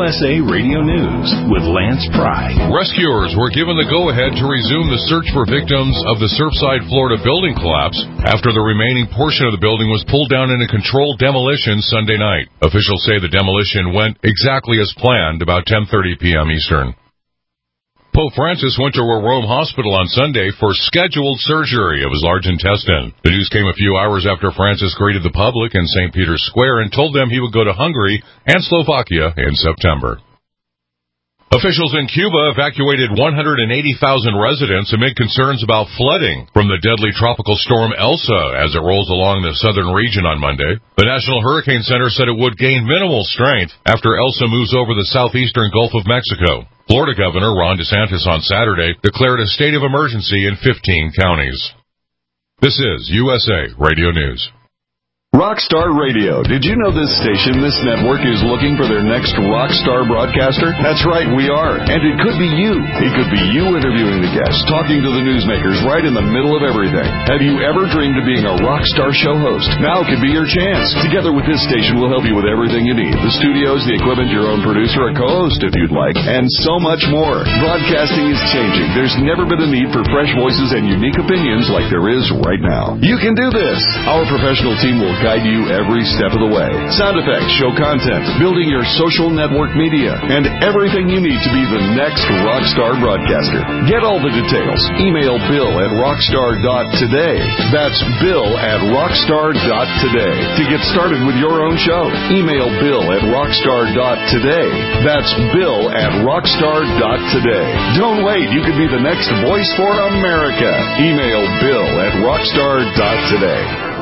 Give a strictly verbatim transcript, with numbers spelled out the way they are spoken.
U S A Radio News with Lance Pry. Rescuers were given the go-ahead to resume the search for victims of the Surfside, Florida building collapse after the remaining portion of the building was pulled down in a controlled demolition Sunday night. Officials say the demolition went exactly as planned, about ten thirty p.m. Eastern. Pope Francis went to a Rome hospital on Sunday for scheduled surgery of his large intestine. The news came a few hours after Francis greeted the public in Saint Peter's Square and told them he would go to Hungary and Slovakia in September. Officials in Cuba evacuated one hundred eighty thousand residents amid concerns about flooding from the deadly tropical storm Elsa as it rolls along the southern region on Monday. The National Hurricane Center said it would gain minimal strength after Elsa moves over the southeastern Gulf of Mexico. Florida Governor Ron DeSantis on Saturday declared a state of emergency in fifteen counties. This is U S A Radio News. Rockstar Radio. Did you know this station, this network, is looking for their next rockstar broadcaster? That's right, we are. And it could be you. It could be you interviewing the guests, talking to the newsmakers right in the middle of everything. Have you ever dreamed of being a rockstar show host? Now could be your chance. Together with this station, we'll help you with everything you need. The studios, the equipment, your own producer, a co-host if you'd like, and so much more. Broadcasting is changing. There's never been a need for fresh voices and unique opinions like there is right now. You can do this. Our professional team will guide you every step of the way. Sound effects, show content, building your social network media, and everything you need to be the next rockstar broadcaster. Get all the details. Email Bill at rockstar dot today. That's Bill at rockstar dot today. To get started with your own show, email Bill at rockstar dot today. That's Bill at rockstar dot today. Don't wait. You could be the next voice for America. Email Bill at rockstar dot today.